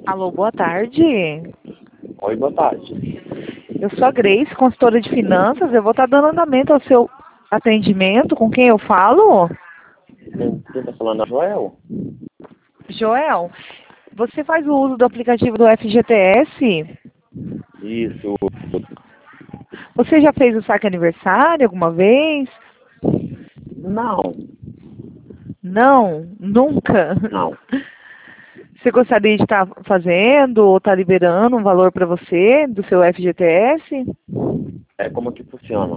Alô, boa tarde. Oi, boa tarde. Eu sou a Grace, consultora de finanças. Eu vou estar dando andamento ao seu atendimento. Com quem eu falo? Quem está falando é o Joel? Joel, você faz o uso do aplicativo do FGTS? Isso. Você já fez o saque aniversário alguma vez? Não. Não, nunca. Não. Você gostaria de estar fazendo ou estar liberando um valor para você do seu FGTS? Como que funciona?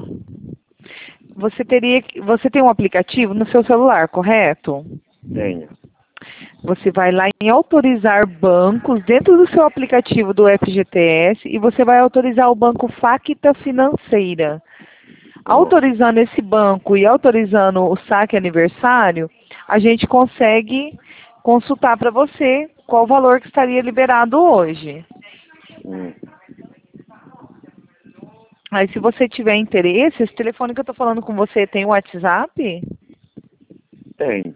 Você tem um aplicativo no seu celular, correto? Tenho. Você vai lá em autorizar bancos dentro do seu aplicativo do FGTS e você vai autorizar o banco Facta Financeira. Autorizando esse banco e autorizando o saque aniversário, a gente consegue consultar para você qual o valor que estaria liberado hoje. Hum. Aí, se você tiver interesse, esse telefone que eu estou falando com você tem o WhatsApp? Tenho.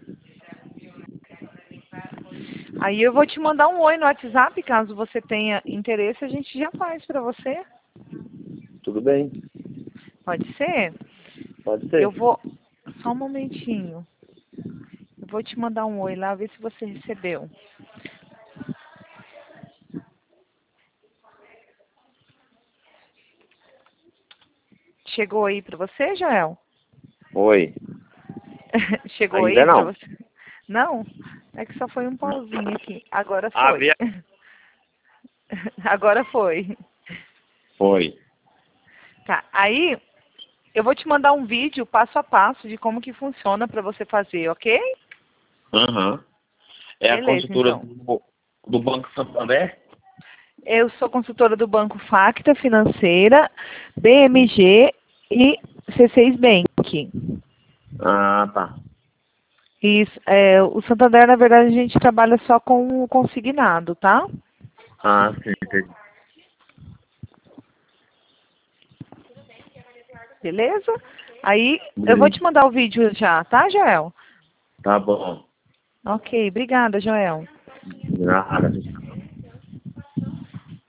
Aí eu vou te mandar um oi no WhatsApp, caso você tenha interesse, a gente já faz para você. Tudo bem? Pode ser? Pode ser. Eu vou... Só um momentinho. Eu vou te mandar um oi lá, ver se você recebeu. Chegou aí para você, Joel? Oi. Chegou Ainda aí para não. você? Não? É que só foi um pauzinho aqui. Agora Ah, foi. Agora foi. Foi. Tá, aí eu vou te mandar um vídeo passo a passo de como que funciona para você fazer, ok? Aham. É a Beleza, consultora então. do Banco Santander? Eu sou consultora do Banco Facta Financeira, BMG e C6 Bank. Ah, tá. Isso, o Santander, na verdade, a gente trabalha só com o consignado, tá? Ah, sim, entendi. Beleza? Aí eu vou te mandar o vídeo já, tá, Joel? Tá bom. Ok, obrigada, Joel. Nada.